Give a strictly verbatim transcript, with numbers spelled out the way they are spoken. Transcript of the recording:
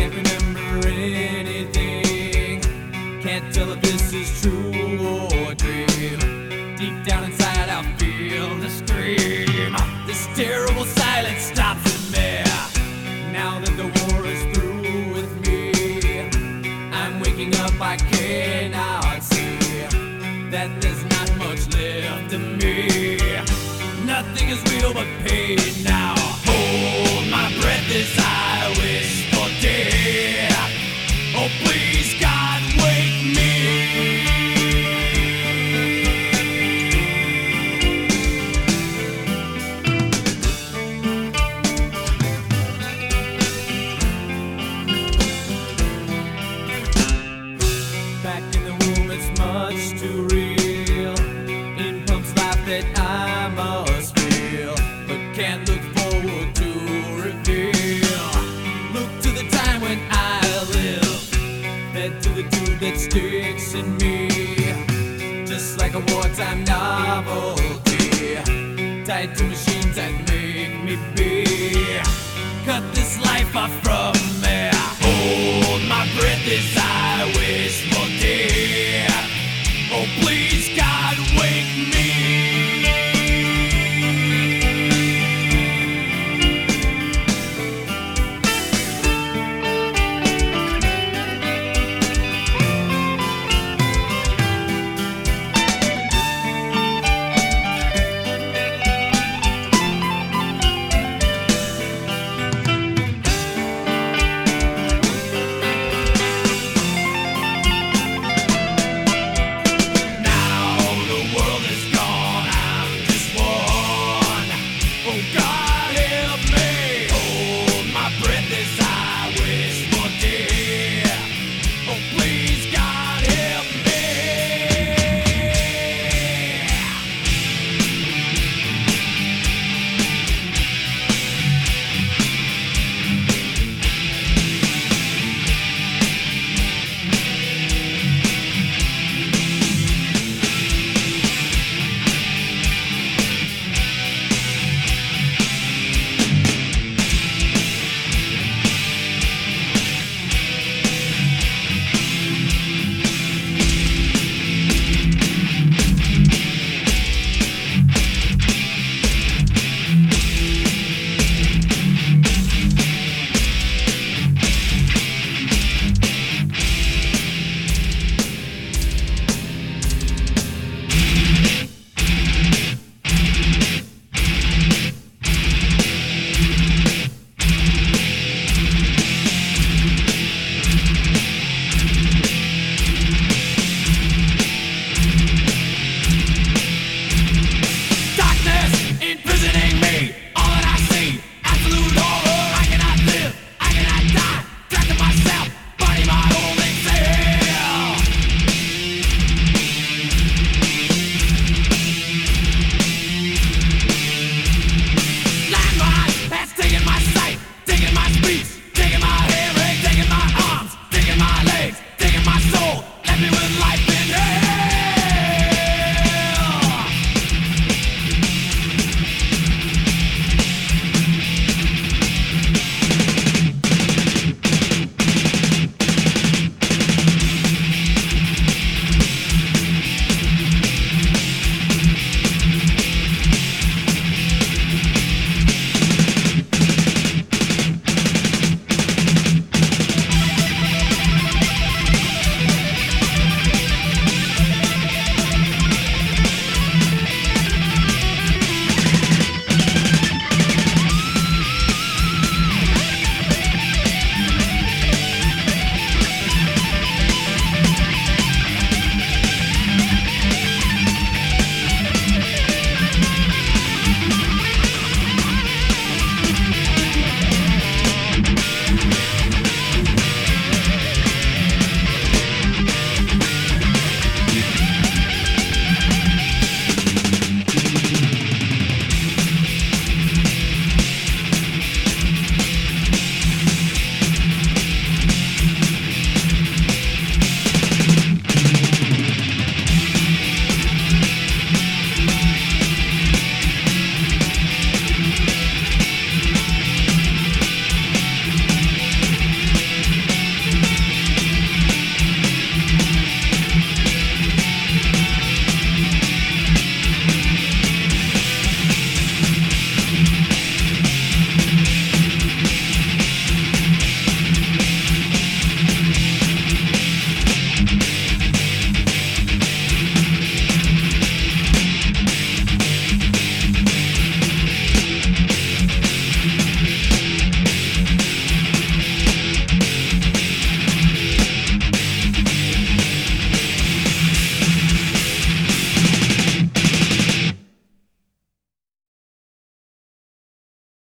Can't remember anything. Can't tell if this is true or a dream. Deep down inside I feel the scream. This terrible silence stops in me. Now that the war is through with me, I'm waking up, I cannot see that there's not much left of me. Nothing is real but pain now. Hold my breath as I wish for death. Oh please God, wake me. Back in the womb it's much too real. It pumps life that I must feel, but can't look forward to reveal. Look to the time when I live, head to the dude that sticks in me, just like a wartime novelty, tied to machines that make me be. Cut this life off.